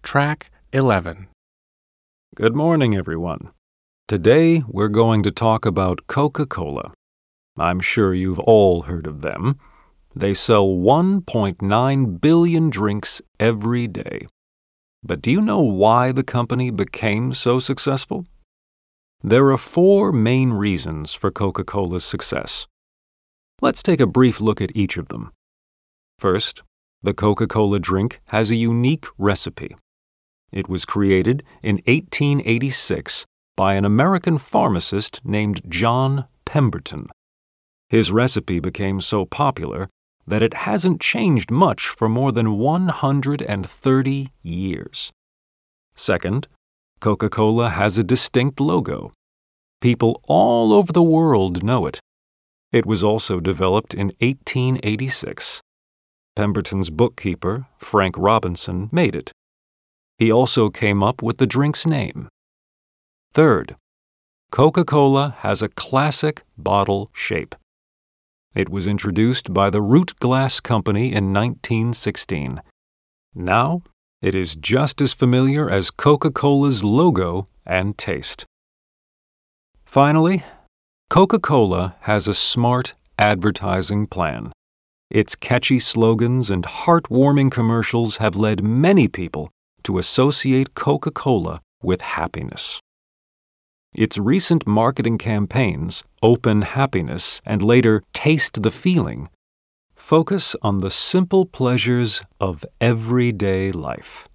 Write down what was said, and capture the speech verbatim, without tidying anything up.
Track eleven. Good morning, everyone. Today, we're going to talk about Coca-Cola. I'm sure you've all heard of them. They sell one point nine billion drinks every day. But do you know why the company became so successful? There are four main reasons for Coca-Cola's success. Let's take a brief look at each of them. First, the Coca-Cola drink has a unique recipe. It was created in eighteen eighty-six by an American pharmacist named John Pemberton. His recipe became so popular that it hasn't changed much for more than one hundred thirty years. Second, Coca-Cola has a distinct logo. People all over the world know it. It was also developed in eighteen eighty-six. Pemberton's bookkeeper, Frank Robinson, made it. He also came up with the drink's name. Third, Coca-Cola has a classic bottle shape. It was introduced by the Root Glass Company in nineteen sixteen. Now, it is just as familiar as Coca-Cola's logo and taste. Finally, Coca-Cola has a smart advertising plan. Its catchy slogans and heartwarming commercials have led many people to associate Coca-Cola with happiness. Its recent marketing campaigns, Open Happiness and later Taste the Feeling, focus on the simple pleasures of everyday life.